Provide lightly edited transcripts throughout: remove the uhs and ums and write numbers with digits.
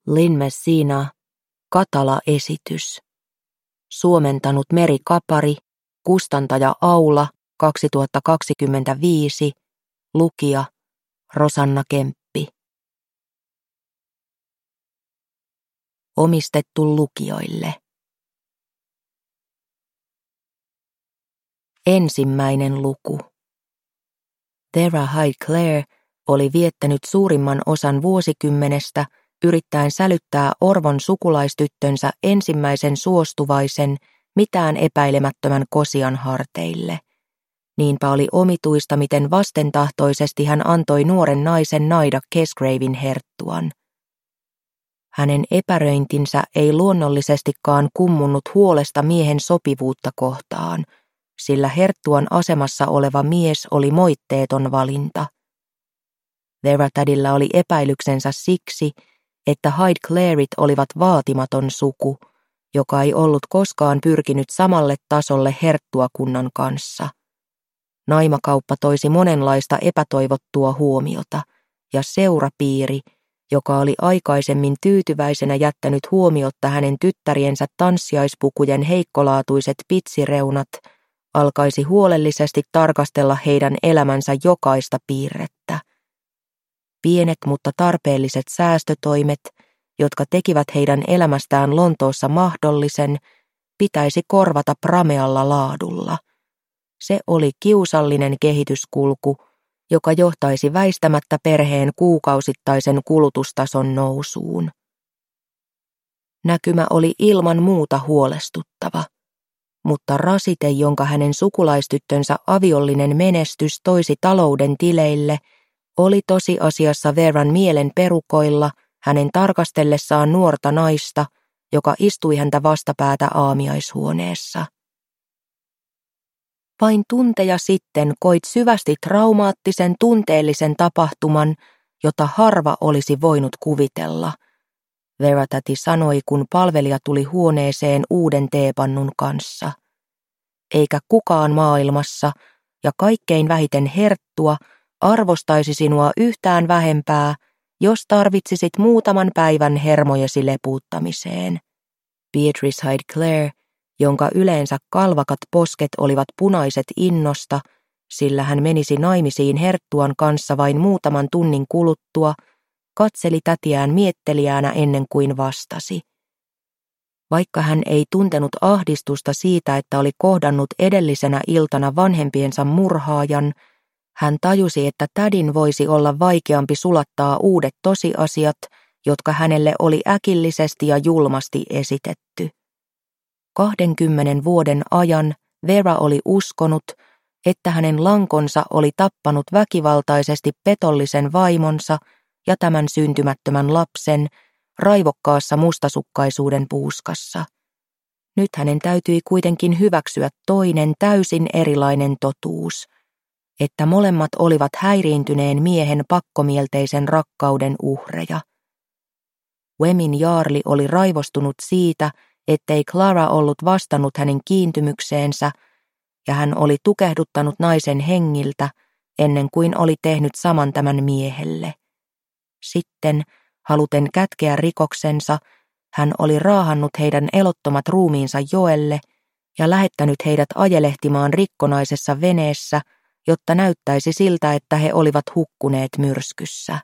Lynn Messina, Katala-esitys. Suomentanut Meri Kapari, kustantaja Aula, 2025, lukija Rosanna Kemppi. Omistettu lukijoille. Ensimmäinen luku. Thera Hyde-Clare oli viettänyt suurimman osan vuosikymmenestä yrittäen sälyttää Orvon sukulaistyttönsä ensimmäisen suostuvaisen, mitään epäilemättömän kosian harteille. Niinpä oli omituista, miten vastentahtoisesti hän antoi nuoren naisen naida Kesgraven herttuan. Hänen epäröintinsä ei luonnollisestikaan kummunnut huolesta miehen sopivuutta kohtaan, sillä herttuan asemassa oleva mies oli moitteeton valinta. Theratädillä oli epäilyksensä siksi, että Hyde-Claret olivat vaatimaton suku, joka ei ollut koskaan pyrkinyt samalle tasolle herttuakunnan kanssa. Naimakauppa toisi monenlaista epätoivottua huomiota, ja seurapiiri, joka oli aikaisemmin tyytyväisenä jättänyt huomiotta hänen tyttäriensä tanssiaispukujen heikkolaatuiset pitsireunat, alkaisi huolellisesti tarkastella heidän elämänsä jokaista piirrettä. Pienet, mutta tarpeelliset säästötoimet, jotka tekivät heidän elämästään Lontoossa mahdollisen, pitäisi korvata pramealla laadulla. Se oli kiusallinen kehityskulku, joka johtaisi väistämättä perheen kuukausittaisen kulutustason nousuun. Näkymä oli ilman muuta huolestuttava, mutta rasite, jonka hänen sukulaistyttönsä aviollinen menestys toisi talouden tileille, oli tosiasiassa Theran mielen perukoilla hänen tarkastellessaan nuorta naista, joka istui häntä vastapäätä aamiaishuoneessa. Vain tunteja sitten koit syvästi traumaattisen tunteellisen tapahtuman, jota harva olisi voinut kuvitella, Theratäti sanoi, kun palvelija tuli huoneeseen uuden teepannun kanssa. Eikä kukaan maailmassa, ja kaikkein vähiten herttua, arvostaisi sinua yhtään vähempää, jos tarvitsisit muutaman päivän hermojesi lepuuttamiseen. Beatrice Hyde-Clare, jonka yleensä kalvakat posket olivat punaiset innosta, sillä hän menisi naimisiin herttuan kanssa vain muutaman tunnin kuluttua, katseli tätiään mietteliäänä ennen kuin vastasi. Vaikka hän ei tuntenut ahdistusta siitä, että oli kohdannut edellisenä iltana vanhempiensa murhaajan, hän tajusi, että tädin voisi olla vaikeampi sulattaa uudet tosiasiat, jotka hänelle oli äkillisesti ja julmasti esitetty. 20 vuoden ajan Thera oli uskonut, että hänen lankonsa oli tappanut väkivaltaisesti petollisen vaimonsa ja tämän syntymättömän lapsen raivokkaassa mustasukkaisuuden puuskassa. Nyt hänen täytyi kuitenkin hyväksyä toinen täysin erilainen totuus, että molemmat olivat häiriintyneen miehen pakkomielteisen rakkauden uhreja. Wemin jaarli oli raivostunut siitä, ettei Clara ollut vastannut hänen kiintymykseensä, ja hän oli tukehduttanut naisen hengiltä ennen kuin oli tehnyt saman tämän miehelle. Sitten, haluten kätkeä rikoksensa, hän oli raahannut heidän elottomat ruumiinsa joelle ja lähettänyt heidät ajelehtimaan rikkonaisessa veneessä, jotta näyttäisi siltä, että he olivat hukkuneet myrskyssä.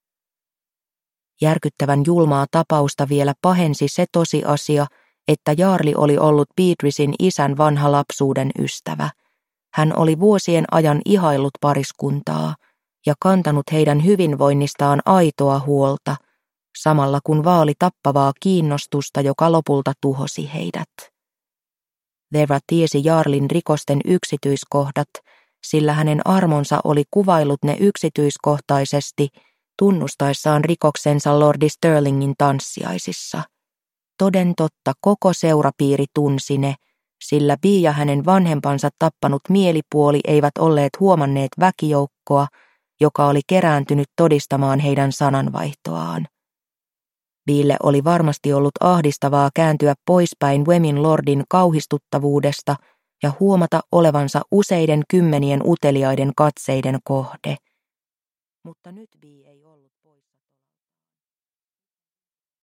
Järkyttävän julmaa tapausta vielä pahensi se tosiasia, että jaarli oli ollut Beatricen isän vanha lapsuuden ystävä. Hän oli vuosien ajan ihaillut pariskuntaa ja kantanut heidän hyvinvoinnistaan aitoa huolta, samalla kun vaali tappavaa kiinnostusta, joka lopulta tuhosi heidät. Thera tiesi jaarlin rikosten yksityiskohdat, sillä hänen armonsa oli kuvaillut ne yksityiskohtaisesti tunnustaessaan rikoksensa Lordi Stirlingin tanssiaisissa. Toden totta koko seurapiiri tunsi ne, sillä Bee ja hänen vanhempansa tappanut mielipuoli eivät olleet huomanneet väkijoukkoa, joka oli kerääntynyt todistamaan heidän sananvaihtoaan. Beelle oli varmasti ollut ahdistavaa kääntyä poispäin Wemin lordin kauhistuttavuudesta ja huomata olevansa useiden kymmenien uteliaiden katseiden kohde. Mutta nyt Bee ei ollut